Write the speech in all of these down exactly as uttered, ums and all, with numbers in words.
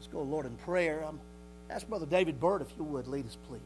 go to the Lord in prayer. I'm ask Brother David Bird if you would lead us, please.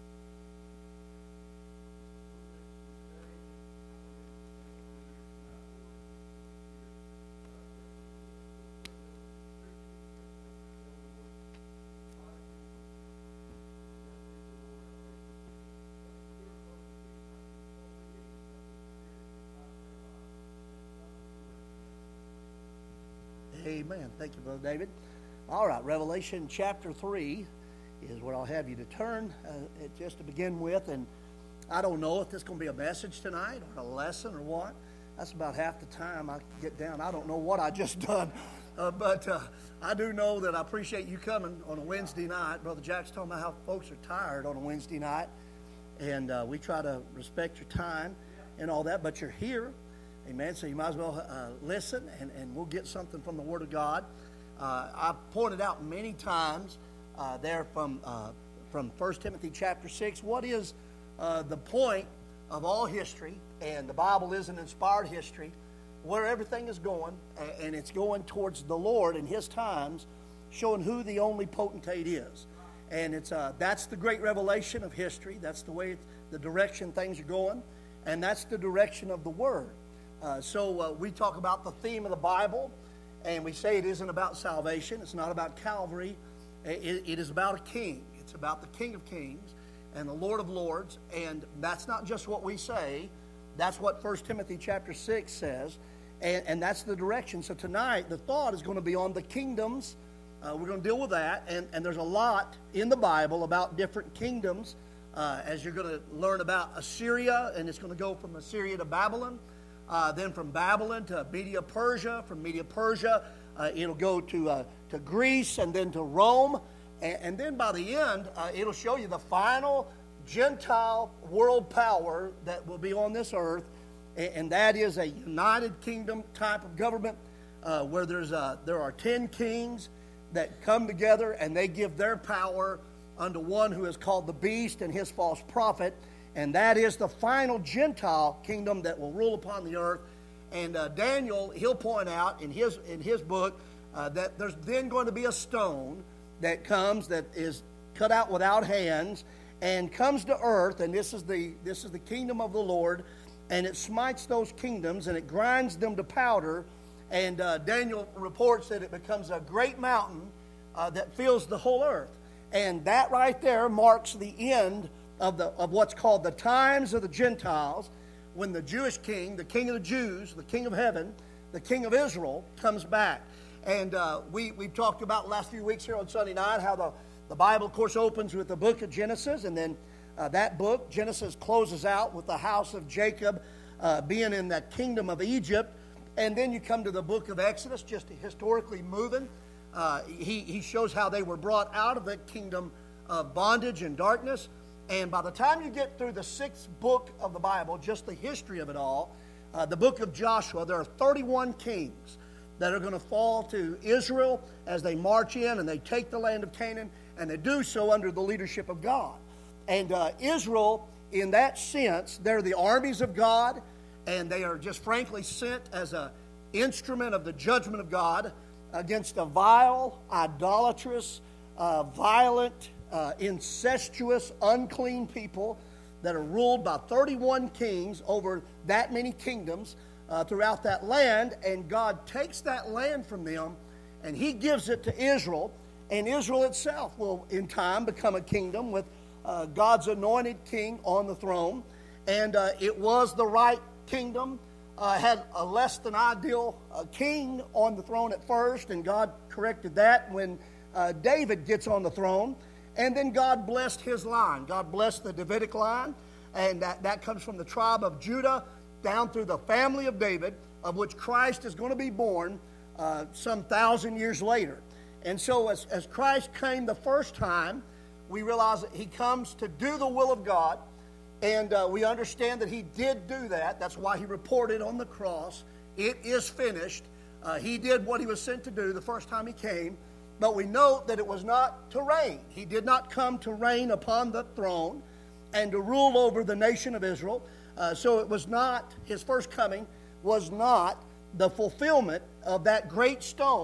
Amen. Thank you, Brother David. All right, Revelation chapter three is where I'll have you to turn uh, just to begin with. And I don't know if this is going to be a message tonight or a lesson or what. That's about half the time I get down. I don't know what I just done. Uh, but uh, I do know that I appreciate you coming on a Wednesday night. Brother Jack's talking about how folks are tired on a Wednesday night. And uh, we try to respect your time and all that. But you're here. Amen. So you might as well uh, listen, and, and we'll get something from the Word of God. Uh, I've pointed out many times uh, there from uh, from First Timothy chapter six, what is uh, the point of all history, and the Bible is an inspired history, where everything is going, and it's going towards the Lord in His times, showing who the only potentate is. And it's uh, that's the great revelation of history. That's the way, it's, the direction things are going, and that's the direction of the Word. Uh, so uh, we talk about the theme of the Bible, and we say it isn't about salvation. It's not about Calvary. It, it is about a king. It's about the King of Kings and the Lord of Lords, and that's not just what we say. That's what First Timothy chapter six says, and, and that's the direction. So tonight, the thought is going to be on the kingdoms. Uh, we're going to deal with that, and, and there's a lot in the Bible about different kingdoms, uh, as you're going to learn about Assyria, and it's going to go from Assyria to Babylon. Uh, then from Babylon to Media Persia, from Media Persia, uh, it'll go to uh, to Greece and then to Rome, and, and then by the end, uh, it'll show you the final Gentile world power that will be on this earth, and, and that is a United Kingdom type of government, uh, where there's a, there are ten kings that come together and they give their power unto one who is called the Beast and his false prophet. And that is the final Gentile kingdom that will rule upon the earth. And uh, Daniel, he'll point out in his in his book uh, that there's then going to be a stone that comes that is cut out without hands and comes to earth. And this is the this is the kingdom of the Lord. And it smites those kingdoms and it grinds them to powder. And uh, Daniel reports that it becomes a great mountain uh, that fills the whole earth. And that right there marks the end of the of what's called the times of the Gentiles, when the Jewish king, the king of the Jews, the king of heaven, the king of Israel, comes back. And uh, we, we've talked about the last few weeks here on Sunday night how the, the Bible, of course, opens with the book of Genesis, and then uh, that book, Genesis, closes out with the house of Jacob uh, being in the kingdom of Egypt. And then you come to the book of Exodus, just historically moving. Uh, he, he shows how they were brought out of the kingdom of bondage and darkness. And by the time you get through the sixth book of the Bible, just the history of it all, uh, the book of Joshua, there are thirty-one kings that are going to fall to Israel as they march in and they take the land of Canaan, and they do so under the leadership of God. And uh, Israel, in that sense, they're the armies of God, and they are just frankly sent as an instrument of the judgment of God against a vile, idolatrous, uh, violent, Uh, incestuous, unclean people that are ruled by thirty-one kings over that many kingdoms uh, throughout that land. And God takes that land from them and He gives it to Israel. And Israel itself will in time become a kingdom with uh, God's anointed king on the throne. And uh, it was the right kingdom. Uh, had a less than ideal uh, king on the throne at first, and God corrected that when uh, David gets on the throne. And then God blessed his line. God blessed the Davidic line, and that, that comes from the tribe of Judah down through the family of David, of which Christ is going to be born uh, some thousand years later. And so as, as Christ came the first time, we realize that He comes to do the will of God, and uh, we understand that He did do that. That's why He reported on the cross, "It is finished." Uh, he did what He was sent to do the first time He came. But we note that it was not to reign. He did not come to reign upon the throne and to rule over the nation of Israel. Uh, so it was not, His first coming was not the fulfillment of that great stone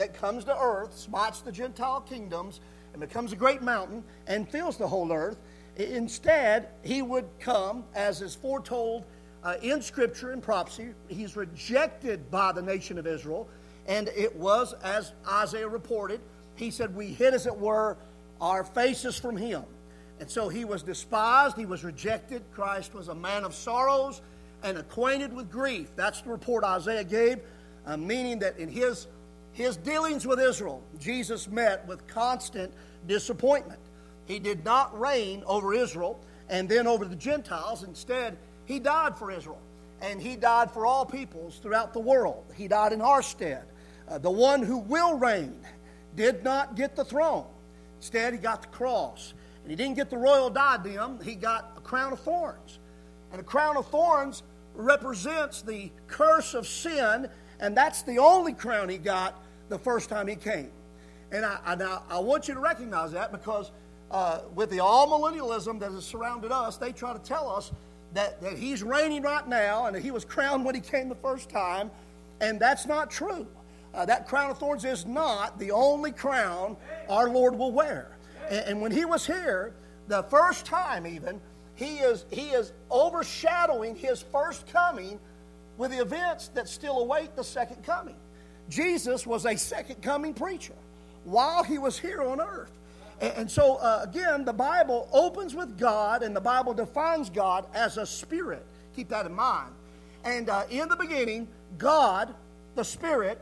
that comes to earth, smites the Gentile kingdoms, and becomes a great mountain and fills the whole earth. Instead, he would come, as is foretold uh, in Scripture and prophecy. He's rejected by the nation of Israel. And it was, as Isaiah reported, he said, we hid, as it were, our faces from him. And so he was despised, he was rejected. Christ was a man of sorrows and acquainted with grief. That's the report Isaiah gave, uh, meaning that in his, his dealings with Israel, Jesus met with constant disappointment. He did not reign over Israel and then over the Gentiles. Instead, he died for Israel. And he died for all peoples throughout the world. He died in our stead. Uh, the one who will reign did not get the throne. Instead, he got the cross. And he didn't get the royal diadem. He got a crown of thorns. And a crown of thorns represents the curse of sin. And that's the only crown he got the first time he came. And I, I, I want you to recognize that, because uh, with the all-millennialism that has surrounded us, they try to tell us that, that he's reigning right now and that he was crowned when he came the first time. And that's not true. Uh, that crown of thorns is not the only crown our Lord will wear. And, and when he was here, the first time even, he is, he is overshadowing his first coming with the events that still await the second coming. Jesus was a second coming preacher while he was here on earth. And, and so, uh, again, the Bible opens with God, and the Bible defines God as a spirit. Keep that in mind. And uh, in the beginning, God, the Spirit,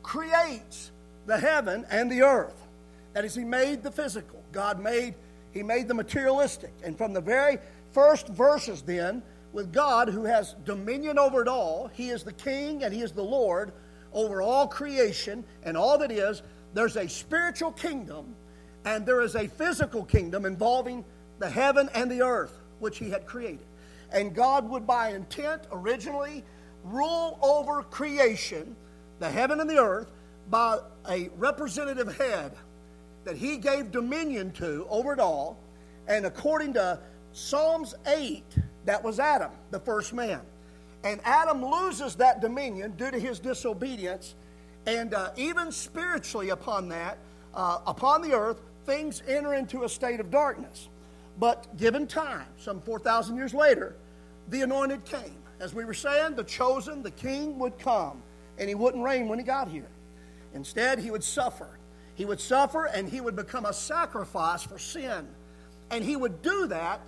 creates the heaven and the earth. That is, he made the physical. God made, he made the materialistic. And from the very first verses then, with God who has dominion over it all, he is the king and he is the Lord over all creation and all that is, there's a spiritual kingdom and there is a physical kingdom involving the heaven and the earth, which he had created. And God would, by intent, originally rule over creation, the heaven and the earth, by a representative head that he gave dominion to over it all. And according to Psalms eight, that was Adam, the first man. And Adam loses that dominion due to his disobedience. And uh, even spiritually upon that, uh, upon the earth, things enter into a state of darkness. But given time, some four thousand years later, the anointed came. As we were saying, the chosen, the king would come. And he wouldn't reign when he got here. Instead, he would suffer. He would suffer and he would become a sacrifice for sin. And he would do that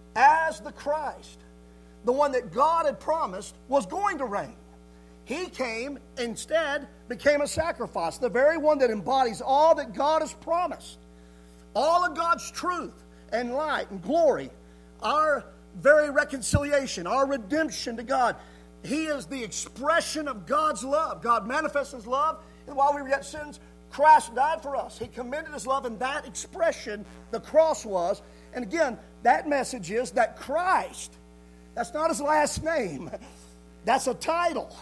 as the Christ, the one that God had promised was going to reign. He came, instead, became a sacrifice, the very one that embodies all that God has promised. All of God's truth and light and glory, our very reconciliation, our redemption to God. He is the expression of God's love. God manifests his love, and while we were yet sinners, Christ died for us. He commended his love, and that expression, the cross was. And again, that message is that Christ, that's not his last name. That's a title.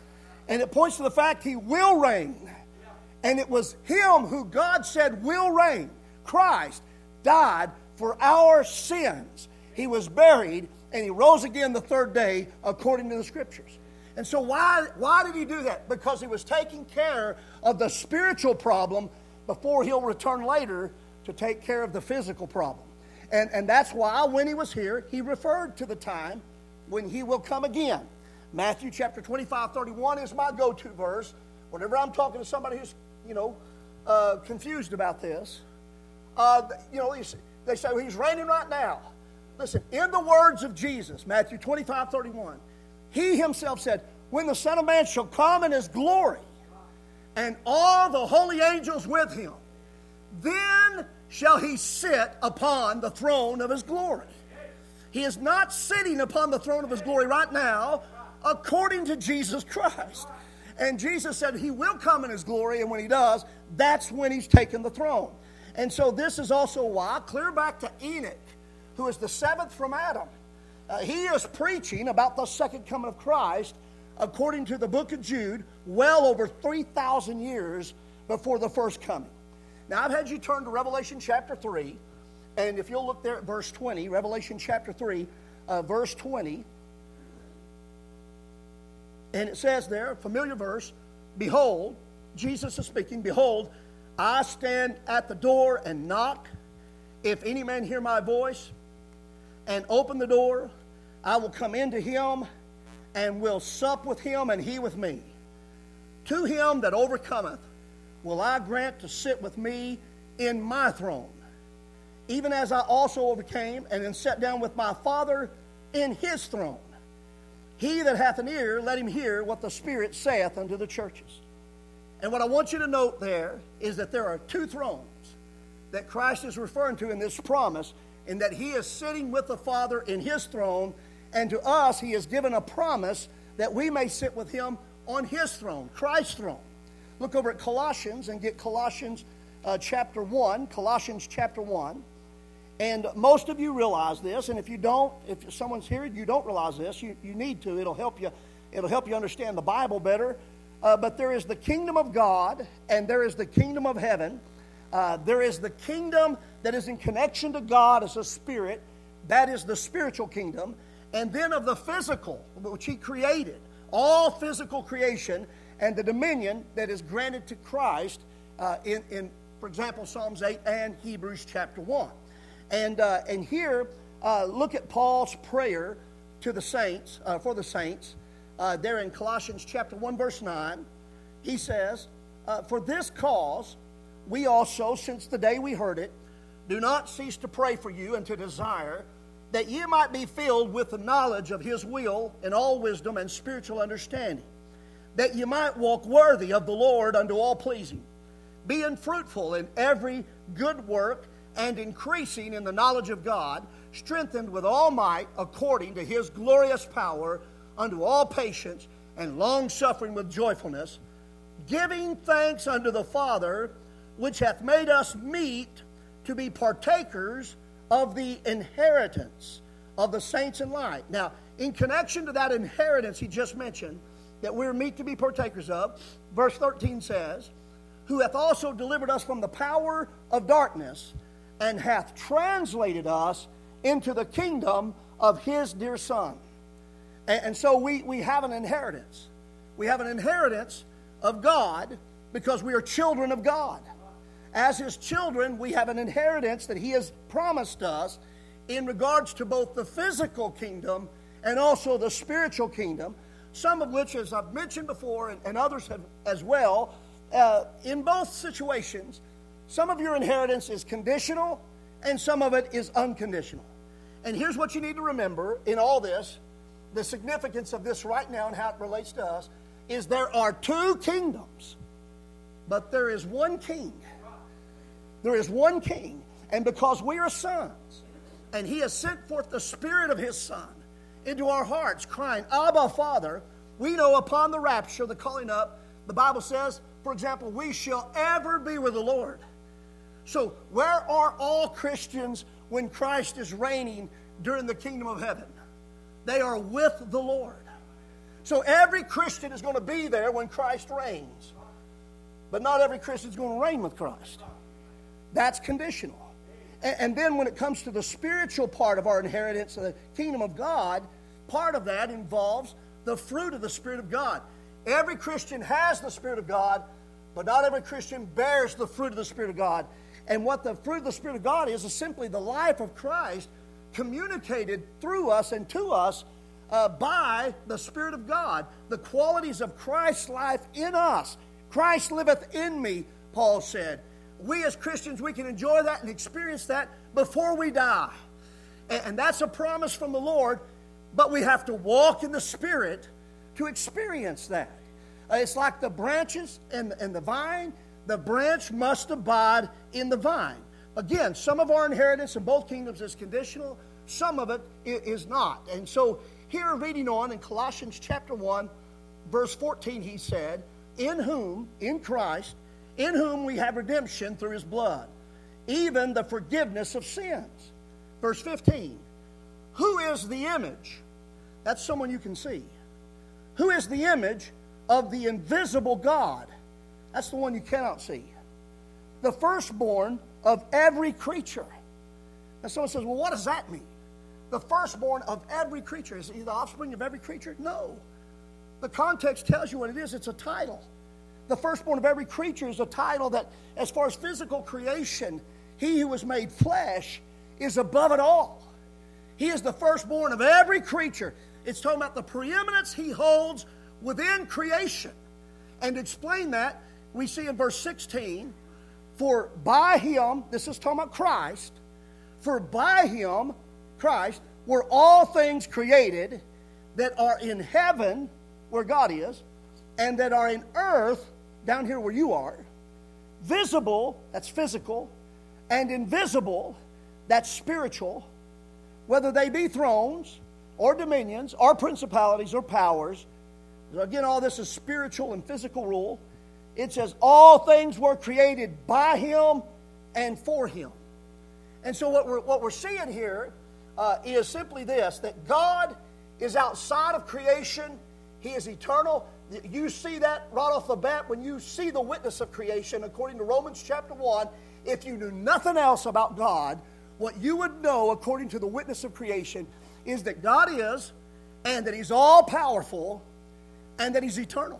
And it points to the fact he will reign. And it was him who God said will reign. Christ died for our sins. He was buried, and he rose again the third day according to the Scriptures. And so why, why did he do that? Because he was taking care of the spiritual problem before he'll return later to take care of the physical problem. And, and that's why when he was here, he referred to the time when he will come again. Matthew chapter twenty-five, thirty-one is my go-to verse. Whenever I'm talking to somebody who's, you know, uh, confused about this, uh, you know, they say, well, he's reigning right now. Listen, in the words of Jesus, Matthew twenty-five, thirty-one, he himself said, when the Son of Man shall come in his glory, and all the holy angels with him, then shall he sit upon the throne of his glory. He is not sitting upon the throne of his glory right now, according to Jesus Christ. And Jesus said he will come in his glory, and when he does, that's when he's taken the throne. And so this is also why, clear back to Enoch, who is the seventh from Adam, uh, he is preaching about the second coming of Christ, according to the book of Jude, well over three thousand years before the first coming. Now, I've had you turn to Revelation chapter three, and if you'll look there at verse twenty, Revelation chapter three, uh, verse twenty, and it says there, familiar verse, behold, Jesus is speaking, behold, I stand at the door and knock. If any man hear my voice and open the door, I will come into him and will sup with him and he with me. To him that overcometh will I grant to sit with me in my throne, even as I also overcame and am set down with my Father in his throne. He that hath an ear, let him hear what the Spirit saith unto the churches. And what I want you to note there is that there are two thrones that Christ is referring to in this promise, in that he is sitting with the Father in his throne, and to us he has given a promise that we may sit with him on his throne, Christ's throne. Look over at Colossians and get Colossians uh, chapter one, Colossians chapter one. And most of you realize this, and if you don't, if someone's here and you don't realize this, you, you need to. It'll help you, it'll help you understand the Bible better. Uh, but there is the kingdom of God, and there is the kingdom of heaven. Uh, there is the kingdom that is in connection to God as a spirit. That is the spiritual kingdom. And then of the physical, which he created. All physical creation and the dominion that is granted to Christ uh, in, in, for example, Psalms eight and Hebrews chapter one. And uh, and here, uh, look at Paul's prayer to the saints, uh, for the saints. Uh, there in Colossians chapter one, verse nine, he says, uh, for this cause, we also, since the day we heard it, do not cease to pray for you and to desire that ye might be filled with the knowledge of his will in all wisdom and spiritual understanding, that ye might walk worthy of the Lord unto all pleasing, being fruitful in every good work, and increasing in the knowledge of God, strengthened with all might according to his glorious power, unto all patience and long-suffering with joyfulness, giving thanks unto the Father, which hath made us meet to be partakers of the inheritance of the saints in light. Now, in connection to that inheritance he just mentioned, that we're meet to be partakers of, verse thirteen says, who hath also delivered us from the power of darkness, and hath translated us into the kingdom of his dear Son. And, and so we, we have an inheritance. We have an inheritance of God because we are children of God. As his children, we have an inheritance that he has promised us in regards to both the physical kingdom and also the spiritual kingdom, some of which, as I've mentioned before, and, and others have as well, uh, in both situations, some of your inheritance is conditional, and some of it is unconditional. And here's what you need to remember in all this, the significance of this right now and how it relates to us, is there are two kingdoms, but there is one king. There is one king, and because we are sons, and he has sent forth the Spirit of his Son into our hearts, crying, Abba, Father, we know upon the rapture, the calling up, the Bible says, for example, we shall ever be with the Lord. So where are all Christians when Christ is reigning during the kingdom of heaven? They are with the Lord. So every Christian is going to be there when Christ reigns. But not every Christian is going to reign with Christ. That's conditional. And, and then when it comes to the spiritual part of our inheritance of the kingdom of God, part of that involves the fruit of the Spirit of God. Every Christian has the Spirit of God, but not every Christian bears the fruit of the Spirit of God. And what the fruit of the Spirit of God is, is simply the life of Christ communicated through us and to us uh, by the Spirit of God. The qualities of Christ's life in us. Christ liveth in me, Paul said. We as Christians, we can enjoy that and experience that before we die. And, and that's a promise from the Lord, but we have to walk in the Spirit to experience that. Uh, it's like the branches and, and the vine. The branch must abide in the vine. Again, some of our inheritance in both kingdoms is conditional. Some of it is not. And so here reading on in Colossians chapter one, verse fourteen, he said, in whom, in Christ, in whom we have redemption through his blood, even the forgiveness of sins. Verse fifteen, who is the image? That's someone you can see. Who is the image of the invisible God? That's the one you cannot see. The firstborn of every creature. And someone says, well, what does that mean? The firstborn of every creature. Is he the offspring of every creature? No. The context tells you what it is. It's a title. the firstborn of every creature is a title that, as far as physical creation, he who was made flesh is above it all. He is the firstborn of every creature. It's talking about the preeminence he holds within creation. And to explain that, we see in verse sixteen, for by him, this is talking about Christ, for by him, Christ, were all things created that are in heaven, where God is, and that are in earth, down here where you are, visible, that's physical, and invisible, that's spiritual, whether they be thrones, or dominions, or principalities, or powers. Again, all this is spiritual and physical rule. It says all things were created by him and for him. And so what we're, what we're seeing here uh, is simply this, that God is outside of creation. He is eternal. You see that right off the bat when you see the witness of creation, according to Romans chapter one. If you knew nothing else about God, what you would know, according to the witness of creation, is that God is, and that he's all-powerful, and that he's eternal.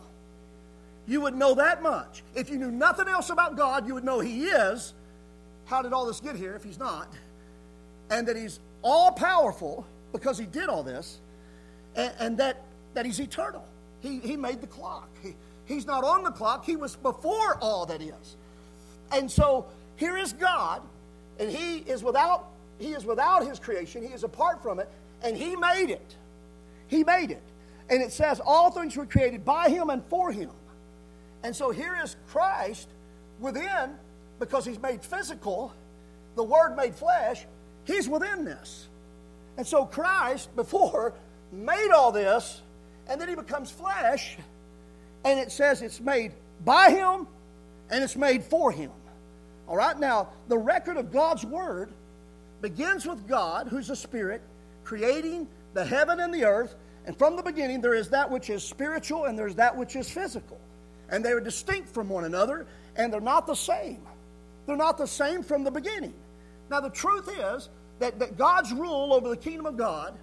You would know that much. If you knew nothing else about God, you would know he is. How did all this get here if he's not? And that he's all-powerful because he did all this, and, and that, that he's eternal. He, he made the clock. He, he's not on the clock. He was before all that is. And so here is God, and he is without, he is without his creation. He is apart from it, and he made it. He made it. And it says all things were created by him and for him. And so here is Christ within, because he's made physical, the Word made flesh, he's within this. And so Christ, before, made all this, and then he becomes flesh, and it says it's made by him, and it's made for him. All right, now, the record of God's Word begins with God, who's a spirit, creating the heaven and the earth, and from the beginning there is that which is spiritual and there's that which is physical. And they are distinct from one another, and they're not the same. They're not the same from the beginning. Now, the truth is that, that God's rule over the kingdom of God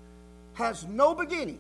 has no beginning.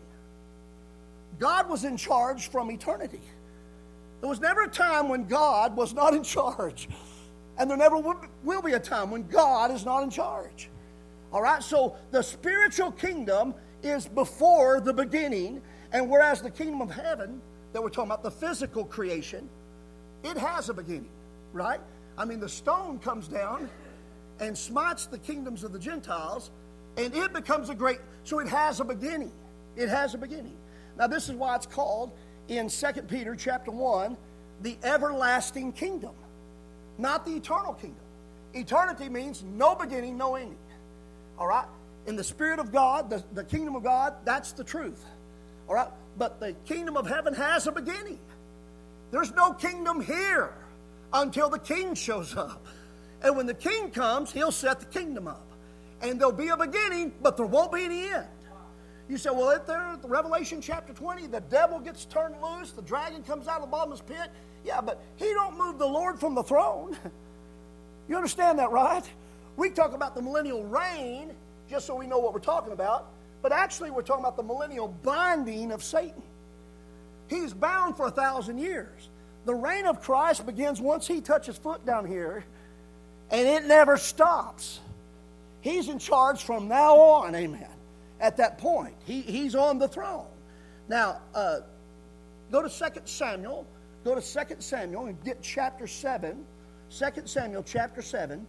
God was in charge from eternity. There was never a time when God was not in charge. And there never will be a time when God is not in charge. All right, so the spiritual kingdom is before the beginning, and whereas the kingdom of heaven that we're talking about, the physical creation, it has a beginning, right? I mean, the stone comes down and smites the kingdoms of the Gentiles, and it becomes a great, so it has a beginning. It has a beginning. Now, this is why it's called, in Second Peter chapter one, the everlasting kingdom, not the eternal kingdom. Eternity means no beginning, no ending. All right? In the Spirit of God, the, the kingdom of God, that's the truth. All right? But the kingdom of heaven has a beginning. There's no kingdom here until the king shows up. And when the king comes, he'll set the kingdom up. And there'll be a beginning, but there won't be any end. You say, well, if there, Revelation chapter twenty, the devil gets turned loose, the dragon comes out of the bottomless pit. Yeah, but he don't move the Lord from the throne. You understand that, right? We talk about the millennial reign, just so we know what we're talking about. But actually, we're talking about the millennial binding of Satan. He's bound for a thousand years. The reign of Christ begins once he touches foot down here, and it never stops. He's in charge from now on, amen. At that point, he, he's on the throne. Now, uh, go to Second Samuel. Go to Second Samuel and get chapter seven. Second Samuel chapter seven.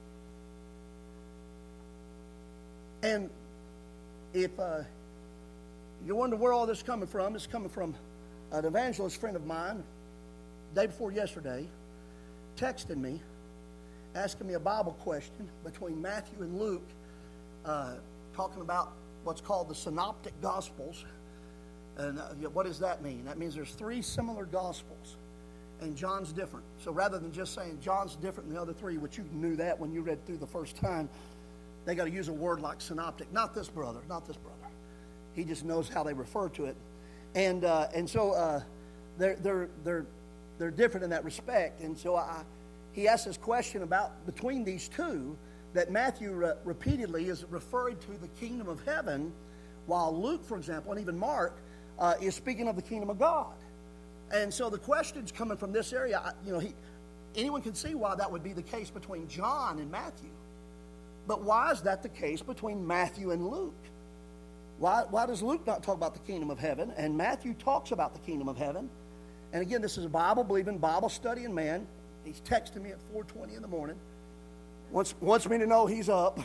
And if uh, you wonder where all this is coming from, it's coming from an evangelist friend of mine, day before yesterday, texted me, asking me a Bible question between Matthew and Luke, uh, talking about what's called the Synoptic Gospels. And uh, what does that mean? That means there's three similar Gospels, and John's different. So rather than just saying John's different than the other three, which you knew that when you read through the first time, they got to use a word like synoptic. Not this brother, not this brother. He just knows how they refer to it. And uh, and so uh, they're, they're, they're, they're different in that respect. And so I, he asked this question about between these two, that Matthew re- repeatedly is referring to the kingdom of heaven, while Luke, for example, and even Mark, uh, is speaking of the kingdom of God. And so the question's coming from this area. You know, he, anyone can see why that would be the case between John and Matthew. But why is that the case between Matthew and Luke? Why, why does Luke not talk about the kingdom of heaven, and Matthew talks about the kingdom of heaven? And again, this is a Bible-believing, Bible-studying man. He's texting me at four twenty in the morning. Wants, wants me to know he's up.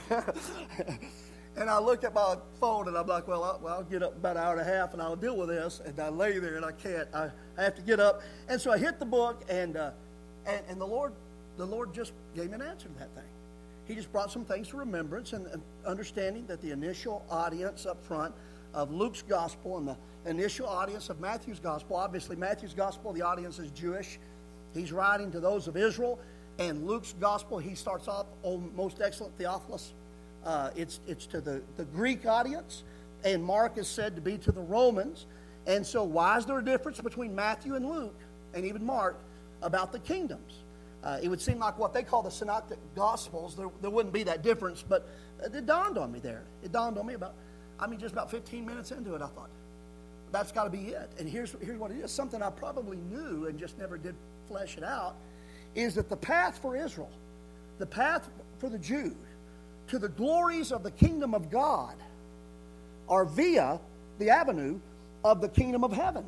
And I look at my phone, and I'm like, well, I'll, well, I'll get up about an hour and a half, and I'll deal with this. And I lay there, and I can't. I, I have to get up. And so I hit the book, and, uh, and, and the Lord the Lord just gave me an answer to that thing. He just brought some things to remembrance, and, and understanding that the initial audience up front of Luke's gospel and the initial audience of Matthew's gospel, obviously Matthew's gospel, the audience is Jewish. He's writing to those of Israel. And Luke's gospel, he starts off, "O most excellent Theophilus." Uh, it's it's to the, the Greek audience, and Mark is said to be to the Romans. And so why is there a difference between Matthew and Luke, and even Mark, about the kingdoms? Uh, it would seem like what they call the synoptic gospels, there, there wouldn't be that difference, but it dawned on me there. It dawned on me about, I mean, just about fifteen minutes into it, I thought, that's got to be it. And here's, here's what it is. Something I probably knew and just never did flesh it out, is that the path for Israel, the path for the Jews, to the glories of the kingdom of God are via the avenue of the kingdom of heaven.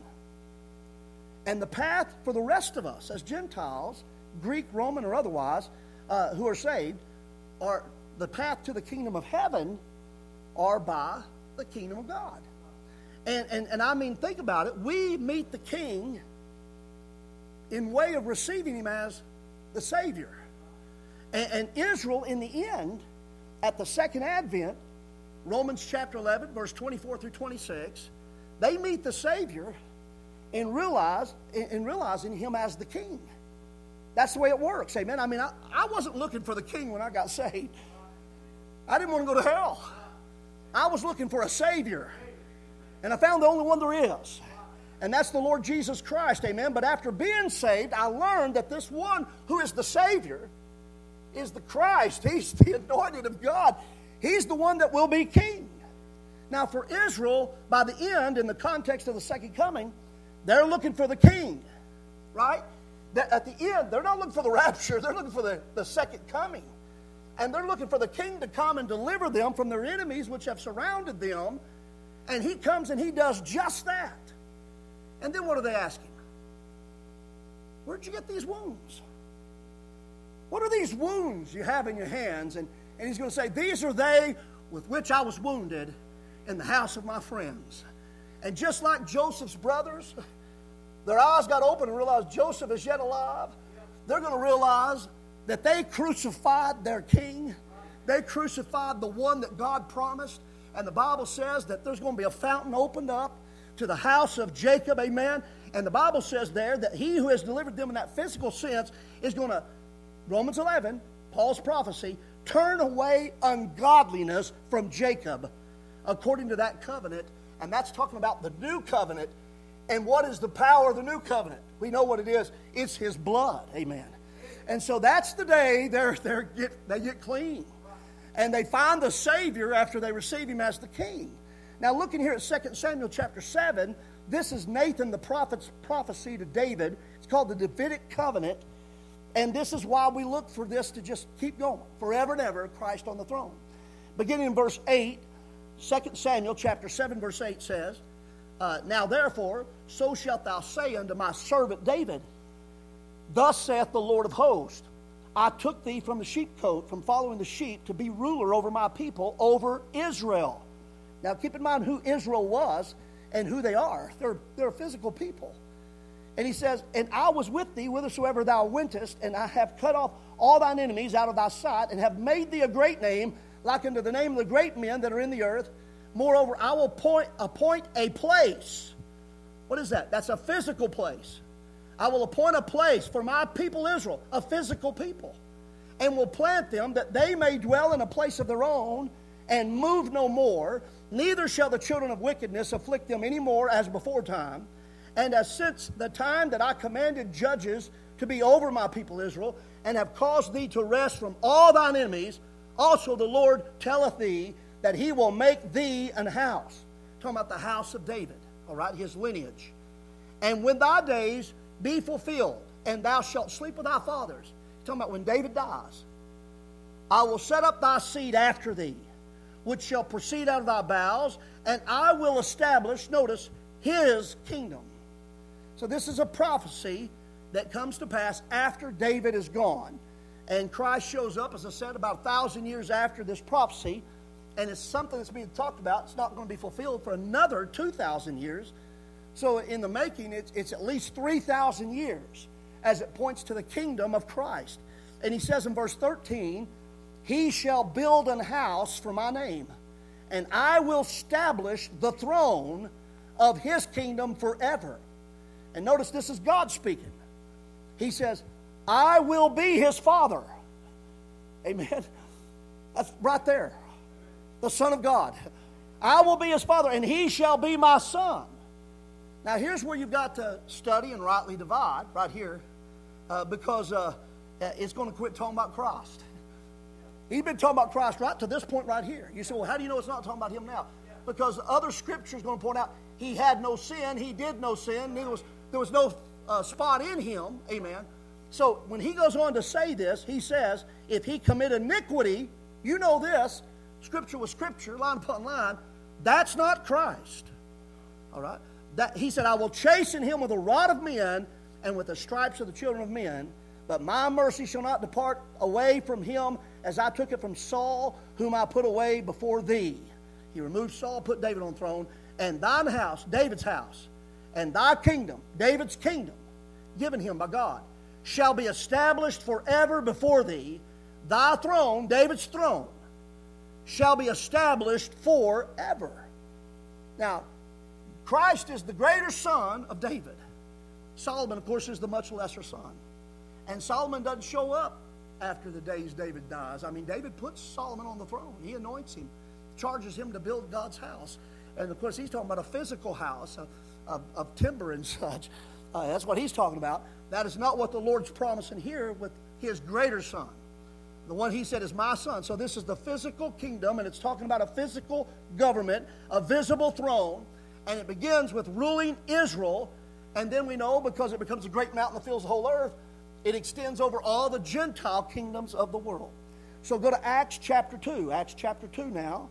And the path for the rest of us as Gentiles, Greek, Roman, or otherwise, uh, who are saved, are the path to the kingdom of heaven are by the kingdom of God. And, and, and I mean, think about it. We meet the King in way of receiving him as the Savior. And, and Israel, in the end, at the second advent, Romans chapter eleven, verse twenty-four through twenty-six, they meet the Savior and realize in, in realizing him as the King. That's the way it works, amen. I mean, I, I wasn't looking for the King when I got saved. I didn't want to go to hell. I was looking for a Savior, and I found the only one there is, and that's the Lord Jesus Christ, amen. But after being saved, I learned that this one who is the Savior is the Christ. He's the anointed of God. He's the one that will be king. Now for Israel, by the end, in the context of the second coming, they're looking for the king, right? That at the end, they're not looking for the rapture. They're looking for the, the second coming. And they're looking for the king to come and deliver them from their enemies which have surrounded them. And he comes and he does just that. And then what do they ask him? Where'd you get these wounds? What are these wounds you have in your hands? And, and he's going to say, these are they with which I was wounded in the house of my friends. And just like Joseph's brothers, their eyes got open and realized Joseph is yet alive. They're going to realize that they crucified their king. They crucified the one that God promised. And the Bible says that there's going to be a fountain opened up to the house of Jacob, amen. And the Bible says there that he who has delivered them in that physical sense is going to, Romans eleven, Paul's prophecy, turn away ungodliness from Jacob according to that covenant. And that's talking about the new covenant. And what is the power of the new covenant? We know what it is. It's his blood, amen. And so that's the day they're, they're get, they get clean. And they find the Savior after they receive him as the king. Now looking here at Second Samuel chapter seven, this is Nathan the prophet's prophecy to David. It's called the Davidic covenant. And this is why we look for this to just keep going. Forever and ever, Christ on the throne. Beginning in verse eight, Second Samuel chapter seven, verse eight says, uh, Now therefore, so shalt thou say unto my servant David, Thus saith the Lord of hosts, I took thee from the sheepcote, from following the sheep, to be ruler over my people, over Israel. Now keep in mind who Israel was and who they are. They're, they're a physical people. And he says, And I was with thee whithersoever thou wentest, and I have cut off all thine enemies out of thy sight, and have made thee a great name, like unto the name of the great men that are in the earth. Moreover, I will point, appoint a place. What is that? That's a physical place. I will appoint a place for my people Israel, a physical people, and will plant them that they may dwell in a place of their own and move no more. Neither shall the children of wickedness afflict them any more as before time. And as since the time that I commanded judges to be over my people Israel, and have caused thee to rest from all thine enemies, also the Lord telleth thee that he will make thee an house. Talking about the house of David, all right, his lineage. And when thy days be fulfilled, and thou shalt sleep with thy fathers. He's talking about when David dies. I will set up thy seed after thee, which shall proceed out of thy bowels, and I will establish, notice, his kingdom. So this is a prophecy that comes to pass after David is gone. And Christ shows up, as I said, about a thousand years after this prophecy. And it's something that's being talked about. It's not going to be fulfilled for another two thousand years. So in the making, it's, it's at least three thousand years as it points to the kingdom of Christ. And he says in verse thirteen, he shall build an house for my name, and I will establish the throne of his kingdom forever. And notice this is God speaking. He says, I will be his father. Amen. That's right there. The Son of God. I will be his father, and he shall be my son. Now here's where you've got to study and rightly divide, right here, uh, because uh, it's going to quit talking about Christ. He's been talking about Christ right to this point right here. You say, well, how do you know it's not talking about him now? Because other scripture is going to point out he had no sin, he did no sin, there was, there was no uh, spot in him, amen. So when he goes on to say this, he says, if he commit iniquity, you know this, scripture with scripture, line upon line, that's not Christ. All right? That, he said, I will chasten him with a rod of men and with the stripes of the children of men, but my mercy shall not depart away from him as I took it from Saul, whom I put away before thee. He removed Saul, put David on the throne, and thine house, David's house, and thy kingdom, David's kingdom, given him by God, shall be established forever before thee. Thy throne, David's throne, shall be established forever. Now, Christ is the greater son of David. Solomon, of course, is the much lesser son. And Solomon doesn't show up after the days David dies. I mean, David puts Solomon on the throne. He anoints him, charges him to build God's house. And, of course, he's talking about a physical house of, of, of timber and such. Uh, that's what he's talking about. That is not what the Lord's promising here with his greater son. The one he said is my son. So this is the physical kingdom, and it's talking about a physical government, a visible throne. And it begins with ruling Israel. And then we know, because it becomes a great mountain that fills the whole earth, it extends over all the Gentile kingdoms of the world. So go to Acts chapter two. Acts chapter two now.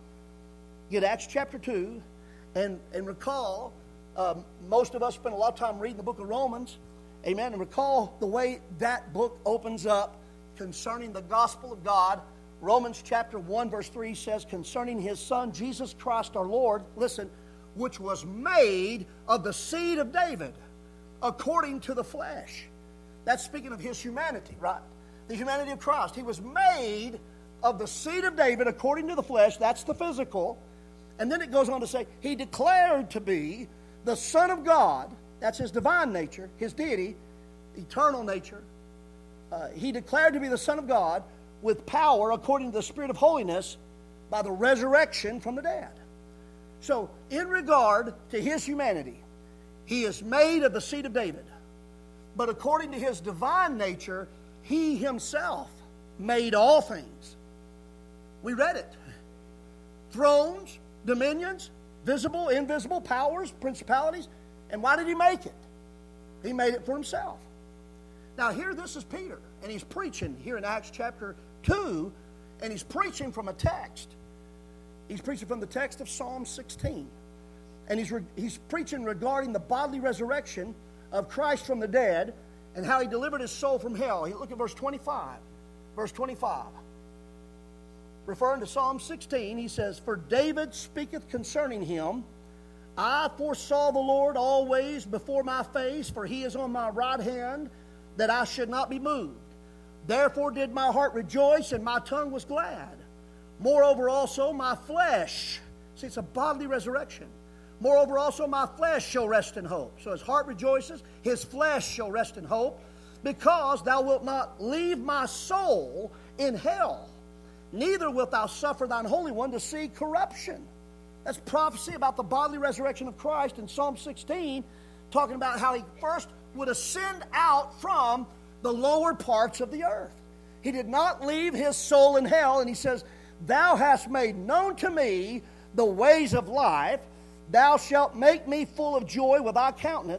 Get Acts chapter two. And, and recall, um, most of us spend a lot of time reading the book of Romans. Amen. And recall the way that book opens up concerning the gospel of God. Romans chapter one verse three says, concerning his son Jesus Christ our Lord, listen, which was made of the seed of David, according to the flesh. That's speaking of his humanity, right? The humanity of Christ. He was made of the seed of David according to the flesh. That's the physical. And then it goes on to say, he declared to be the Son of God. That's his divine nature, his deity, eternal nature. Uh, he declared to be the Son of God with power according to the Spirit of holiness by the resurrection from the dead. So, in regard to his humanity, he is made of the seed of David. But according to his divine nature, he himself made all things. We read it. Thrones, dominions, visible, invisible, powers, principalities. And why did he make it? He made it for himself. Now here this is Peter, and he's preaching here in Acts chapter two, and he's preaching from a text. He's preaching from the text of Psalm sixteen. And he's, re- he's preaching regarding the bodily resurrection of Christ from the dead and how he delivered his soul from hell. Look at verse twenty-five. Verse twenty-five. Referring to Psalm sixteen, he says, for David speaketh concerning him, I foresaw the Lord always before my face, for he is on my right hand, that I should not be moved. Therefore did my heart rejoice, and my tongue was glad. Moreover also my flesh, see, it's a bodily resurrection. Moreover also my flesh shall rest in hope. So his heart rejoices, his flesh shall rest in hope, because thou wilt not leave my soul in hell, neither wilt thou suffer thine Holy One to see corruption. That's prophecy about the bodily resurrection of Christ in Psalm sixteen, talking about how he first would ascend out from the lower parts of the earth. He did not leave his soul in hell, and he says, thou hast made known to me the ways of life. Thou shalt make me full of joy with thy countenance,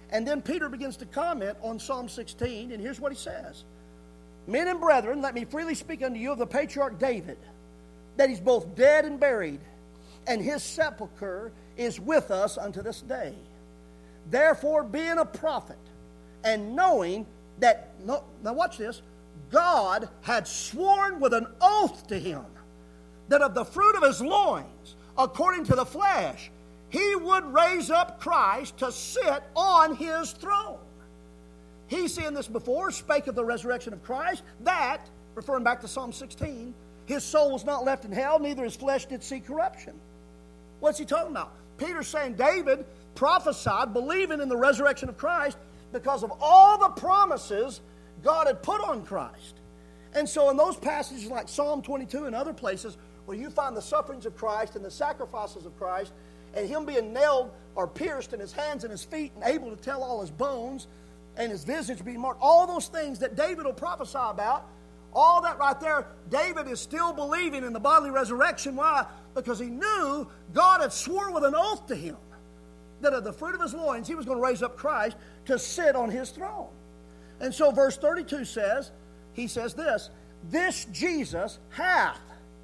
And then Peter begins to comment on Psalm sixteen, and here's what he says. Men and brethren, let me freely speak unto you of the patriarch David, that he's both dead and buried, and his sepulchre is with us unto this day. Therefore, being a prophet, and knowing that, now watch this, God had sworn with an oath to him that of the fruit of his loins, according to the flesh, he would raise up Christ to sit on his throne. He's seen this before, spake of the resurrection of Christ, that, referring back to Psalm sixteen, his soul was not left in hell, neither his flesh did see corruption. What's he talking about? Peter's saying David prophesied, believing in the resurrection of Christ, because of all the promises God had put on Christ. And so in those passages like Psalm twenty-two and other places where you find the sufferings of Christ and the sacrifices of Christ, and him being nailed or pierced in his hands and his feet and able to tell all his bones, and his visage being marked, all those things that David will prophesy about, all that right there, David is still believing in the bodily resurrection. Why? Because he knew God had sworn with an oath to him that of the fruit of his loins he was going to raise up Christ to sit on his throne. And so verse thirty-two says, he says this, this Jesus hath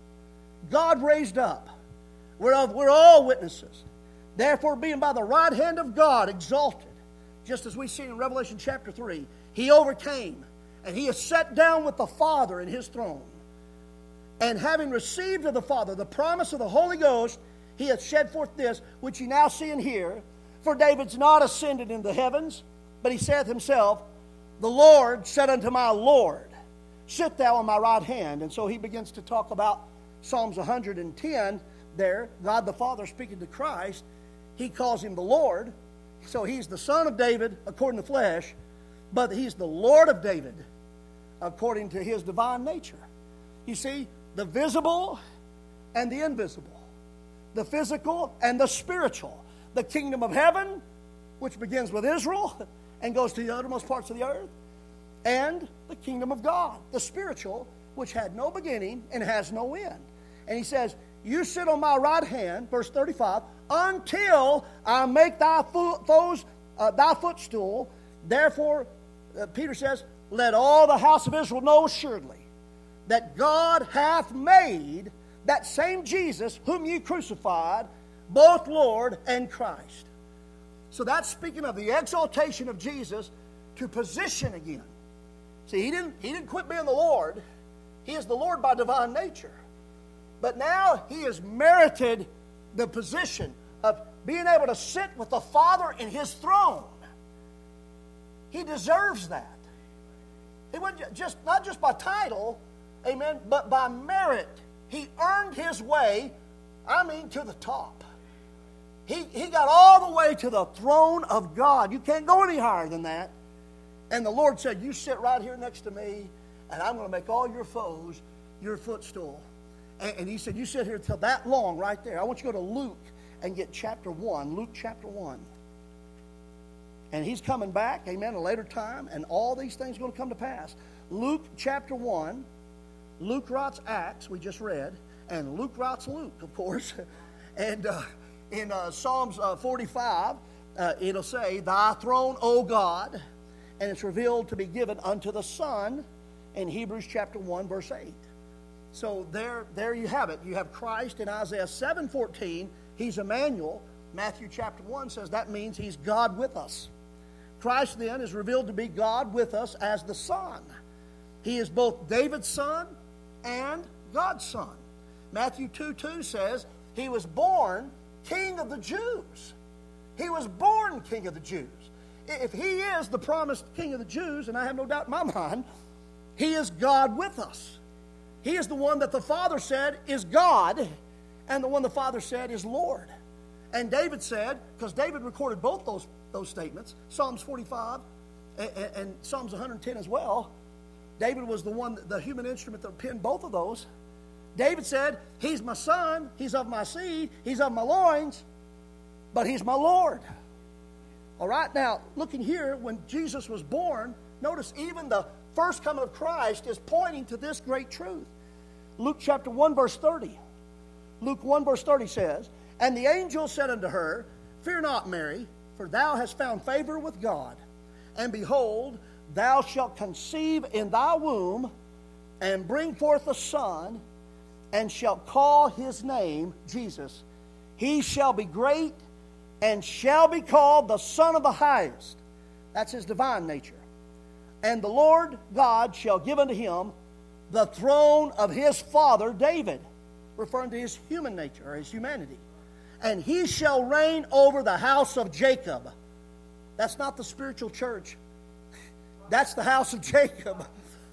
God raised up, whereof we're all witnesses. Therefore, being by the right hand of God exalted, just as we see in Revelation chapter three, he overcame, and he is set down with the Father in his throne. And having received of the Father the promise of the Holy Ghost, he hath shed forth this, which ye now see and hear. For David's not ascended into the heavens, but he saith himself, the Lord said unto my Lord, sit thou on my right hand. And so he begins to talk about Psalms one hundred ten there, God the Father speaking to Christ. He calls him the Lord. So he's the son of David according to flesh, but he's the Lord of David according to his divine nature. You see, the visible and the invisible, the physical and the spiritual, the kingdom of heaven, which begins with Israel and goes to the uttermost parts of the earth, and the kingdom of God, the spiritual, which had no beginning and has no end. And he says, you sit on my right hand, verse thirty-five, until I make thy foes uh, thy footstool. Therefore, uh, Peter says, let all the house of Israel know assuredly that God hath made that same Jesus whom ye crucified, both Lord and Christ. So that's speaking of the exaltation of Jesus to position again. See, he didn't, he didn't quit being the Lord. He is the Lord by divine nature. But now he has merited the position of being able to sit with the Father in his throne. He deserves that. It wasn't just, not just by title, amen, but by merit. He earned his way, I mean, to the top. He, he got all the way to the throne of God. You can't go any higher than that. And the Lord said, you sit right here next to me, and I'm going to make all your foes your footstool. And, and he said, you sit here till that long right there. I want you to go to Luke and get chapter one. Luke chapter one. And he's coming back, amen, a later time, and all these things are going to come to pass. Luke chapter one. Luke writes Acts, we just read, and Luke writes Luke, of course. And uh, in uh, Psalms uh, forty-five, uh, it'll say, thy throne, O God, and it's revealed to be given unto the Son in Hebrews chapter one, verse eight. So there, there you have it. You have Christ in Isaiah seven fourteen. He's Emmanuel. Matthew chapter one says that means he's God with us. Christ then is revealed to be God with us as the Son. He is both David's son and God's son. Matthew two two says he was born King of the Jews. He was born King of the Jews. If he is the promised King of the Jews, and I have no doubt in my mind, he is God with us. He is the one that the Father said is God, and the one the Father said is Lord. And David said, because David recorded both those, those statements, Psalms forty-five and, and Psalms one hundred ten as well. David was the one, the human instrument that penned both of those. David said, he's my son, he's of my seed, he's of my loins, but he's my Lord. All right, now, looking here, when Jesus was born, notice even the first coming of Christ is pointing to this great truth. Luke chapter one, verse thirty. Luke one, verse thirty says, and the angel said unto her, fear not, Mary, for thou hast found favor with God. And behold, thou shalt conceive in thy womb, and bring forth a son, and shalt call his name Jesus. He shall be great, and shall be called the Son of the Highest. That's his divine nature. And the Lord God shall give unto him the throne of his father David, referring to his human nature, or his humanity. And he shall reign over the house of Jacob. That's not the spiritual church. That's the house of Jacob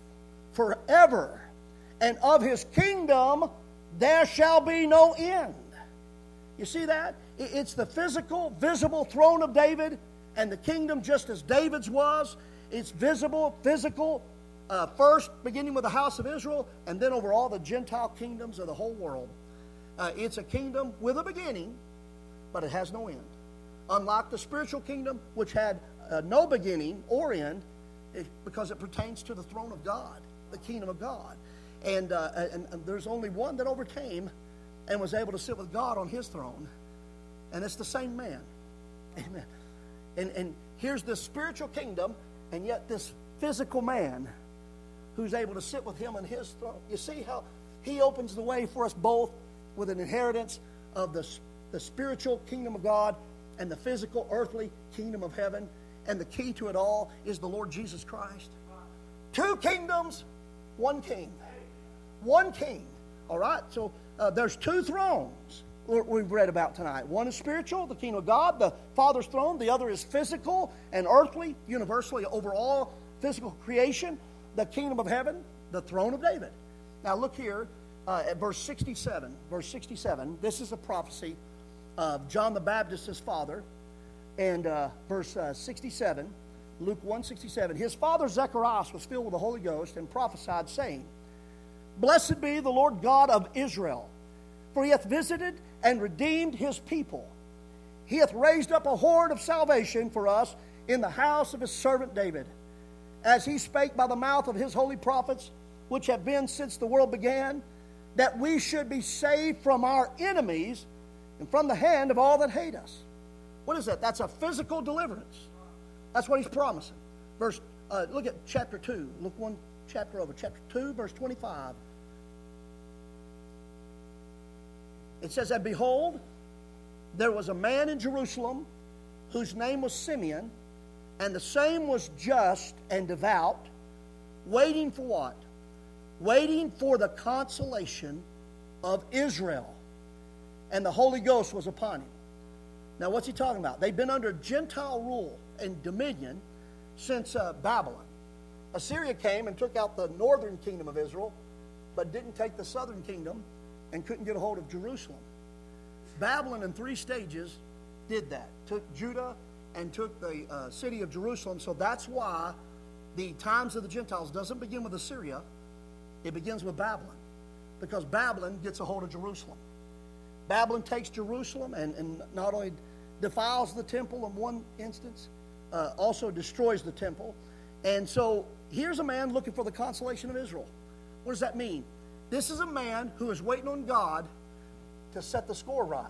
forever. And of his kingdom there shall be no end. You see that? It's the physical, visible throne of David, and the kingdom just as David's was. It's visible, physical, uh, first beginning with the house of Israel, and then over all the Gentile kingdoms of the whole world. Uh, it's a kingdom with a beginning, but it has no end. Unlike the spiritual kingdom, which had uh, no beginning or end, it, because it pertains to the throne of God, the kingdom of God. And, uh, and, and there's only one that overcame and was able to sit with God on his throne, and it's the same man. Amen. And, and here's this spiritual kingdom, and yet this physical man who's able to sit with him on his throne. You see how he opens the way for us both with an inheritance of the, the spiritual kingdom of God and the physical, earthly kingdom of heaven. And the key to it all is the Lord Jesus Christ. Two kingdoms, one king. One king. All right? So uh, there's two thrones we've read about tonight. One is spiritual, the kingdom of God, the Father's throne. The other is physical and earthly, universally over all physical creation, the kingdom of heaven, the throne of David. Now look here uh, at verse sixty-seven. Verse sixty-seven, this is a prophecy of John the Baptist's father. And uh, verse uh, sixty-seven, Luke one sixty-seven, his father Zacharias was filled with the Holy Ghost and prophesied, saying, Blessed be the Lord God of Israel, for he hath visited and redeemed his people. He hath raised up a horde of salvation for us in the house of his servant David, as he spake by the mouth of his holy prophets, which have been since the world began, that we should be saved from our enemies and from the hand of all that hate us. What is that? That's a physical deliverance. That's what he's promising. Verse, uh, look at chapter two. Look one chapter over. Chapter two, verse twenty-five. It says, And behold, there was a man in Jerusalem whose name was Simeon, and the same was just and devout, waiting for what? Waiting for the consolation of Israel. And the Holy Ghost was upon him. Now, what's he talking about? They've been under Gentile rule and dominion since uh, Babylon. Assyria came and took out the northern kingdom of Israel, but didn't take the southern kingdom and couldn't get a hold of Jerusalem. Babylon, in three stages, did that. Took Judah and took the uh, city of Jerusalem. So that's why the times of the Gentiles doesn't begin with Assyria. It begins with Babylon, because Babylon gets a hold of Jerusalem. Babylon takes Jerusalem and, and not only defiles the temple in one instance, uh, also destroys the temple. And so here's a man looking for the consolation of Israel. What does that mean? This is a man who is waiting on God to set the score right.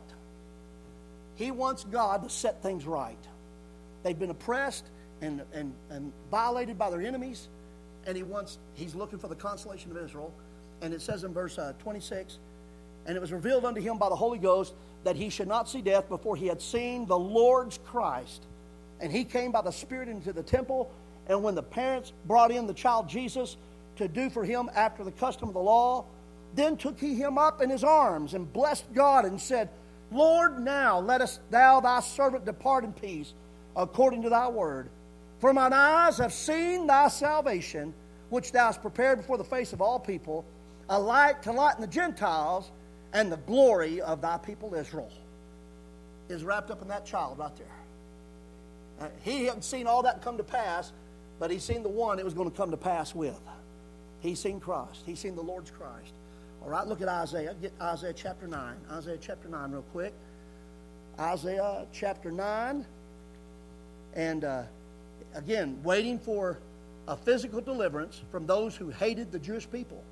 He wants God to set things right. They've been oppressed and, and, and violated by their enemies, and he wants, he's looking for the consolation of Israel. And it says in verse uh, twenty-six, And it was revealed unto him by the Holy Ghost that he should not see death before he had seen the Lord's Christ. And he came by the Spirit into the temple, and when the parents brought in the child Jesus to do for him after the custom of the law, then took he him up in his arms and blessed God and said, Lord, now lettest thou thy servant depart in peace according to thy word. For mine eyes have seen thy salvation, which thou hast prepared before the face of all people, a light to lighten the Gentiles, and the glory of thy people Israel. Is wrapped up in that child right there. Uh, he hadn't seen all that come to pass, but he's seen the one it was going to come to pass with. He's seen Christ. He's seen the Lord's Christ. All right, look at Isaiah. Get Isaiah chapter nine. Isaiah chapter nine real quick. Isaiah chapter nine. And uh, again, waiting for a physical deliverance from those who hated the Jewish people.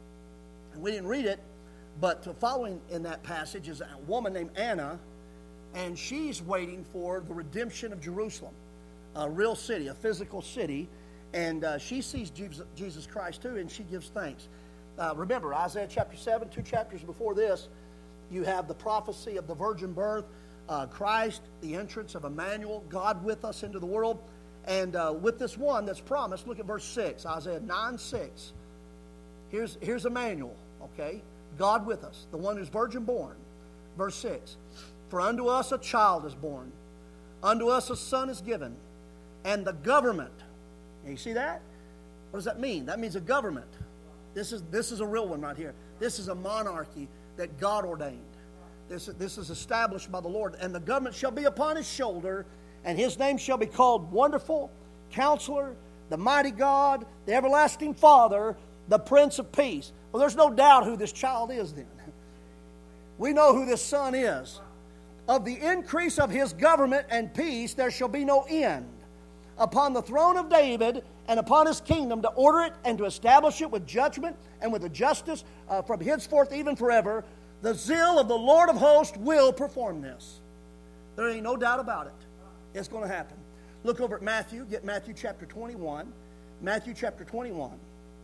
And we didn't read it, but following in that passage is a woman named Anna, and she's waiting for the redemption of Jerusalem, a real city, a physical city. And uh, she sees Jesus, Jesus Christ too, and she gives thanks. Uh, remember, Isaiah chapter seven, two chapters before this, you have the prophecy of the virgin birth, uh, Christ, the entrance of Emmanuel, God with us into the world. And uh, with this one that's promised, look at verse six, Isaiah nine six. Here's, here's Emmanuel, okay? God with us, the one who's virgin born. Verse six, for unto us a child is born, unto us a son is given, and the government. You see that? What does that mean? That means a government. This is, this is a real one right here. This is a monarchy that God ordained. This, this is established by the Lord. And the government shall be upon his shoulder, and his name shall be called Wonderful, Counselor, the Mighty God, the Everlasting Father, the Prince of Peace. Well, there's no doubt who this child is then. We know who this son is. Of the increase of his government and peace there shall be no end, upon the throne of David and upon his kingdom, to order it and to establish it with judgment and with the justice uh, from henceforth even forever. The zeal of the Lord of hosts will perform this. There ain't no doubt about it. It's going to happen. Look over at Matthew. Get Matthew chapter twenty-one. Matthew chapter twenty-one.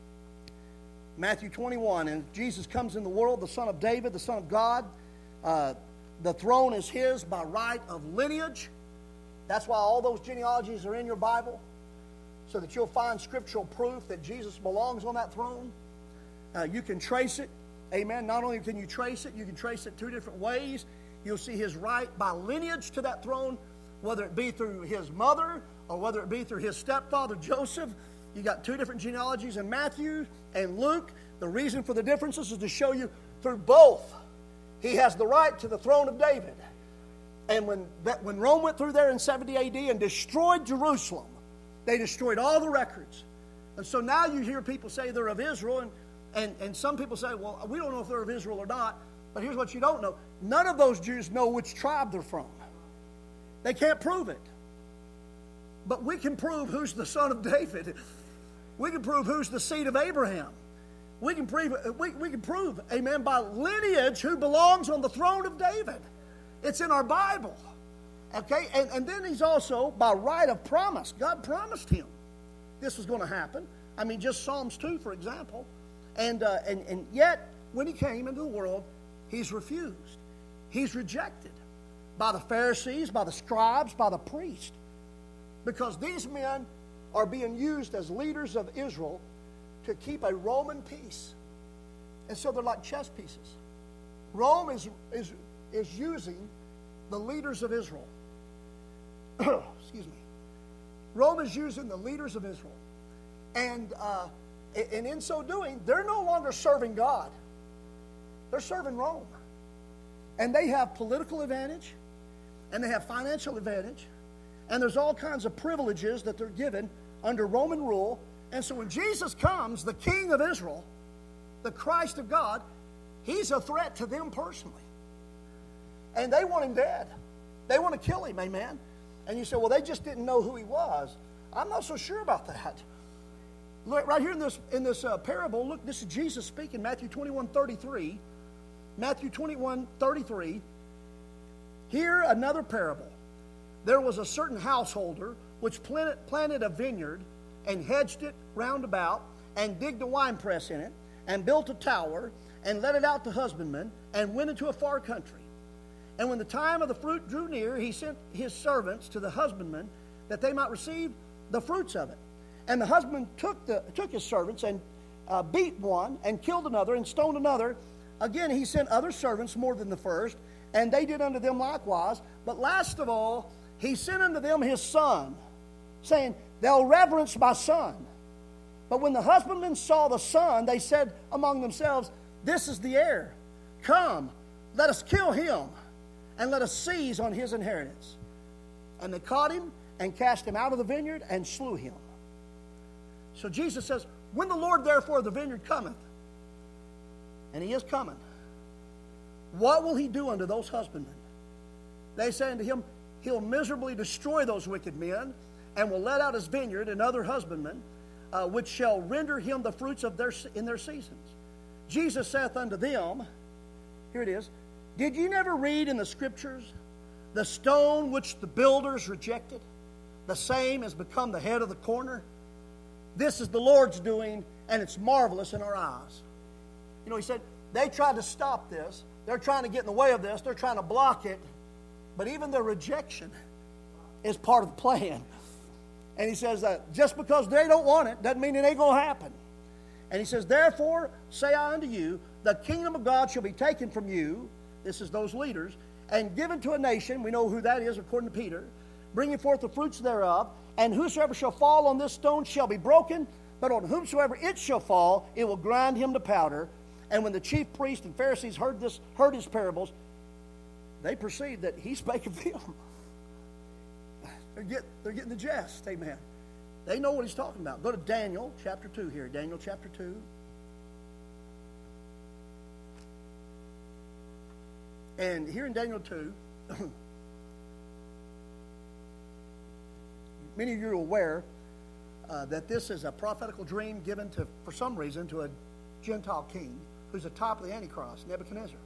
Matthew twenty-one. And Jesus comes in the world, the Son of David, the Son of God. Uh, the throne is his by right of lineage. That's why all those genealogies are in your Bible, so that you'll find scriptural proof that Jesus belongs on that throne. Uh, you can trace it. Amen. Not only can you trace it, you can trace it two different ways. You'll see his right by lineage to that throne, whether it be through his mother or whether it be through his stepfather Joseph. You got two different genealogies in Matthew and Luke. The reason for the differences is to show you through both, he has the right to the throne of David. And when that, when Rome went through there in seventy A D and destroyed Jerusalem, they destroyed all the records. And so now you hear people say they're of Israel, and, and, and some people say, well, we don't know if they're of Israel or not. But here's what you don't know. None of those Jews know which tribe they're from. They can't prove it. But we can prove who's the son of David. We can prove who's the seed of Abraham. We can prove, we, we can prove, amen, by lineage who belongs on the throne of David. It's in our Bible. Okay? And, and then he's also, by right of promise, God promised him this was going to happen. I mean, just Psalms two, for example. And, uh, and, and yet, when he came into the world, he's refused. He's rejected by the Pharisees, by the scribes, by the priests. Because these men are being used as leaders of Israel to keep a Roman peace. And so they're like chess pieces. Rome is, is, is using the leaders of Israel. Excuse me. Rome is using the leaders of Israel. And, uh, and in so doing, they're no longer serving God. They're serving Rome. And they have political advantage, and they have financial advantage, and there's all kinds of privileges that they're given under Roman rule. And so when Jesus comes, the King of Israel, the Christ of God, he's a threat to them personally. And they want him dead. They want to kill him, amen? And you say, well, they just didn't know who he was. I'm not so sure about that. Look, right here in this, in this uh, parable, look, this is Jesus speaking, Matthew twenty-one thirty-three. Matthew twenty-one thirty-three. Here another parable. There was a certain householder which planted, planted a vineyard and hedged it round about, and digged a winepress in it, and built a tower, and let it out to husbandmen, and went into a far country. And when the time of the fruit drew near, he sent his servants to the husbandmen, that they might receive the fruits of it. And the husbandman took, the, took his servants, and uh, beat one, and killed another, and stoned another. Again he sent other servants more than the first, and they did unto them likewise. But last of all, he sent unto them his son, saying, they'll reverence my son. But when the husbandmen saw the son, they said among themselves, this is the heir. Come, let us kill him, and let us seize on his inheritance. And they caught him, and cast him out of the vineyard, and slew him. So Jesus says, when the Lord therefore of the vineyard cometh, and he is coming, what will he do unto those husbandmen? They say unto him, he'll miserably destroy those wicked men, and will let out his vineyard and other husbandmen, uh, which shall render him the fruits of their in their seasons. Jesus saith unto them, here it is, did ye never read in the scriptures The stone which the builders rejected, the same has become the head of the corner. This is the Lord's doing, and it's marvelous in our eyes. You know, he said, they tried to stop this. They're trying to get in the way of this. They're trying to block it. But even their rejection is part of the plan. And he says, uh, just because they don't want it, doesn't mean it ain't going to happen. And he says, therefore, say I unto you, the kingdom of God shall be taken from you, this is those leaders, and given to a nation, we know who that is according to Peter, bringing forth the fruits thereof, and whosoever shall fall on this stone shall be broken, but on whomsoever it shall fall, it will grind him to powder. And when the chief priests and Pharisees heard this, heard his parables, they perceived that he spake of them. They're, get, they're getting the jest, amen. They know what he's talking about. Go to Daniel chapter two here. Daniel chapter two. And here in Daniel two, many of you are aware uh, that this is a prophetical dream given to, for some reason, to a Gentile king who's a type of the Antichrist, Nebuchadnezzar.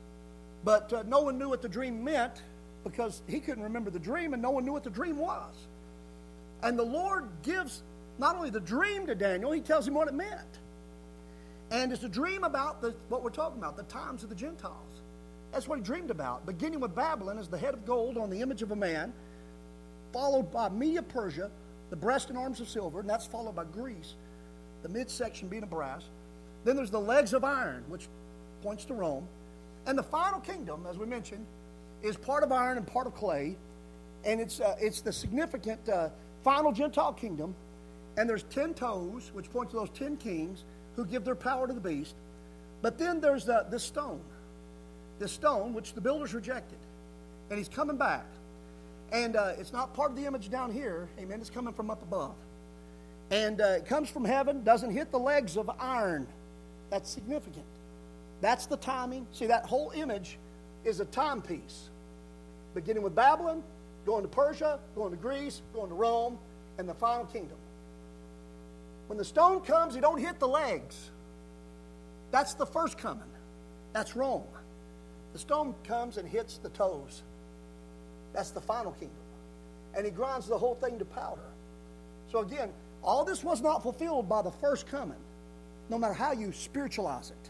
But uh, no one knew what the dream meant because he couldn't remember the dream, and no one knew what the dream was. And the Lord gives not only the dream to Daniel, he tells him what it meant. And it's a dream about the, what we're talking about, the times of the Gentiles. That's what he dreamed about. Beginning with Babylon as the head of gold on the image of a man, followed by Media Persia, the breast and arms of silver, and that's followed by Greece, the midsection being of brass. Then there's the legs of iron, which points to Rome. And the final kingdom, as we mentioned, is part of iron and part of clay. And it's uh, it's the significant uh, final Gentile kingdom. And there's ten toes, which point to those ten kings who give their power to the beast. But then there's uh, this stone. This stone, which the builders rejected. And he's coming back. And uh, it's not part of the image down here. Amen. It's coming from up above. And uh, it comes from heaven, doesn't hit the legs of iron. That's significant. That's the timing. See, that whole image is a timepiece. Beginning with Babylon, going to Persia, going to Greece, going to Rome, and the final kingdom. When the stone comes, you don't hit the legs. That's the first coming. That's Rome. The stone comes and hits the toes. That's the final kingdom. And he grinds the whole thing to powder. So again, all this was not fulfilled by the first coming, no matter how you spiritualize it.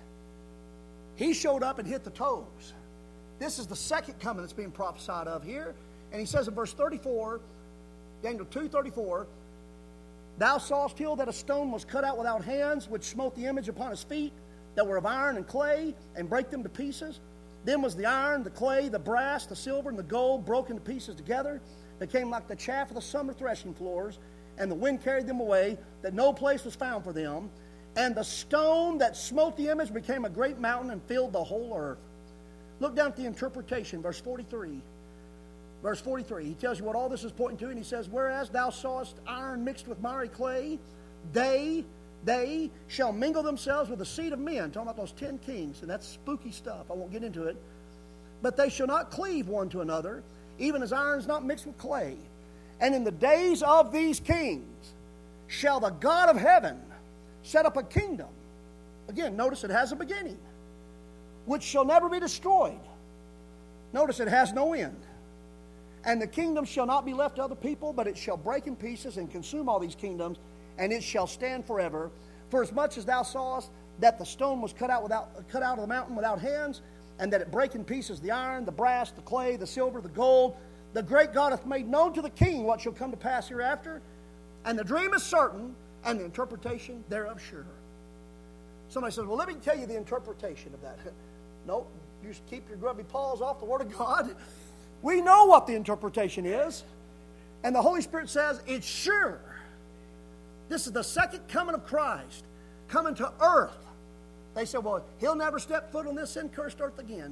He showed up and hit the toes. This is the second coming that's being prophesied of here. And he says in verse thirty-four, Daniel two thirty-four, thou sawest till that a stone was cut out without hands, which smote the image upon his feet, that were of iron and clay, and brake them to pieces. Then was the iron, the clay, the brass, the silver, and the gold broken to pieces together. They came like the chaff of the summer threshing floors, and the wind carried them away, that no place was found for them. And the stone that smote the image became a great mountain and filled the whole earth. Look down at the interpretation, verse forty-three. Verse forty-three, he tells you what all this is pointing to, and he says, whereas thou sawest iron mixed with miry clay, they, they shall mingle themselves with the seed of men. Talking about those ten kings, and that's spooky stuff. I won't get into it. But they shall not cleave one to another, even as iron is not mixed with clay. And in the days of these kings shall the God of heaven set up a kingdom. Again, notice it has a beginning, which shall never be destroyed. Notice it has no end. And the kingdom shall not be left to other people, but it shall break in pieces and consume all these kingdoms, and it shall stand forever. For as much as thou sawest that the stone was cut out without cut out of the mountain without hands, and that it brake in pieces the iron, the brass, the clay, the silver, the gold, the great God hath made known to the king what shall come to pass hereafter. And the dream is certain, and the interpretation thereof sure. Somebody says, well, let me tell you the interpretation of that. No, you keep your grubby paws off the Word of God. We know what the interpretation is. And the Holy Spirit says, it's sure. This is the second coming of Christ, coming to earth. They said, well, he'll never step foot on this sin-cursed earth again.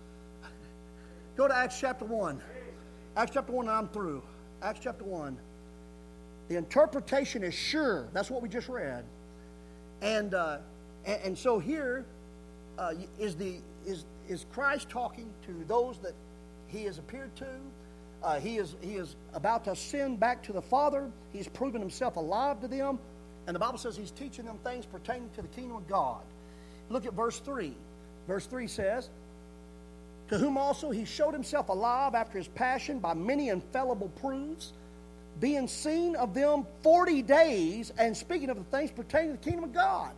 Go to Acts chapter one. Acts chapter one, and I'm through. Acts chapter one. The interpretation is sure. That's what we just read. And uh, and, and so here uh, is the is is Christ talking to those that he has appeared to. Uh, he is he is about to ascend back to the Father. He's proven himself alive to them. And the Bible says he's teaching them things pertaining to the kingdom of God. Look at verse three. Verse three says, to whom also he showed himself alive after his passion by many infallible proofs, being seen of them forty days, and speaking of the things pertaining to the kingdom of God.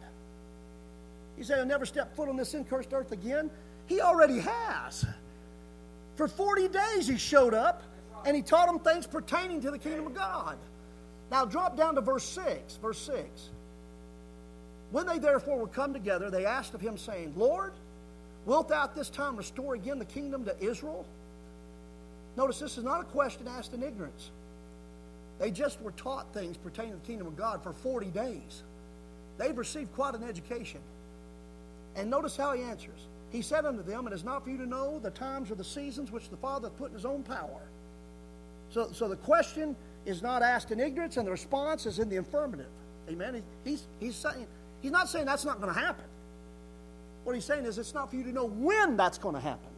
He said, he'll never step foot on this incursed earth again. He already has. For forty days he showed up, and he taught them things pertaining to the kingdom of God. Now drop down to verse six. Verse six. When they therefore were come together, they asked of him, saying, Lord, wilt thou at this time restore again the kingdom to Israel? Notice this is not a question asked in ignorance. They just were taught things pertaining to the kingdom of God for forty days. They've received quite an education. And notice how he answers. He said unto them, it is not for you to know the times or the seasons which the Father hath put in his own power. So, so the question is not asked in ignorance, and the response is in the affirmative. Amen? He, he's, he's, saying, he's not saying that's not going to happen. What he's saying is it's not for you to know when that's going to happen.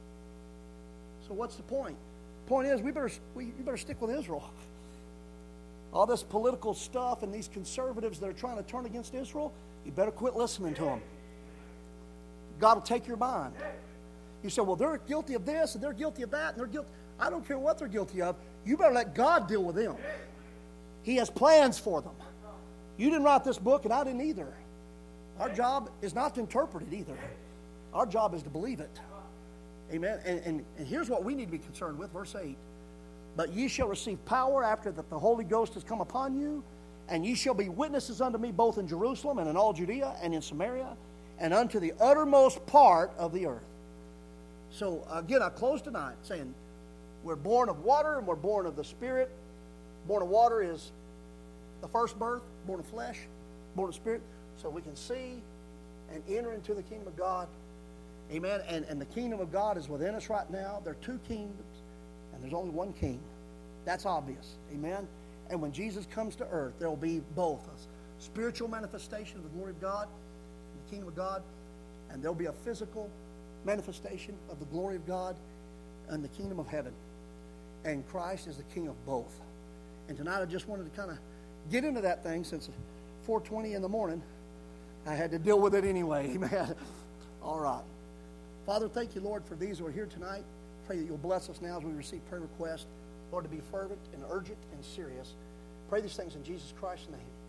So what's the point? Point is, we better, we, we better stick with Israel. All this political stuff and these conservatives that are trying to turn against Israel, you better quit listening to them. God will take your mind. You say, well, they're guilty of this and they're guilty of that and they're guilty. I don't care what they're guilty of. You better let God deal with them. He has plans for them. You didn't write this book and I didn't either. Our job is not to interpret it either. Our job is to believe it. Amen. And, and, and here's what we need to be concerned with. Verse eight. But ye shall receive power after that the Holy Ghost has come upon you, and ye shall be witnesses unto me both in Jerusalem and in all Judea and in Samaria and unto the uttermost part of the earth. So again, I close tonight saying we're born of water and we're born of the Spirit. Born of water is the first birth, born of flesh, born of Spirit. So we can see and enter into the kingdom of God. Amen. And, and the kingdom of God is within us right now. There are two kingdoms, and there's only one king. That's obvious. Amen. And when Jesus comes to earth, there will be both a spiritual manifestation of the glory of God, the kingdom of God, and there will be a physical manifestation of the glory of God and the kingdom of heaven. And Christ is the king of both. And tonight I just wanted to kind of get into that thing since four twenty in the morning. I had to deal with it anyway. Amen. All right. Father, thank you, Lord, for these who are here tonight. Pray that you'll bless us now as we receive prayer requests. Lord, to be fervent and urgent and serious. Pray these things in Jesus Christ's name.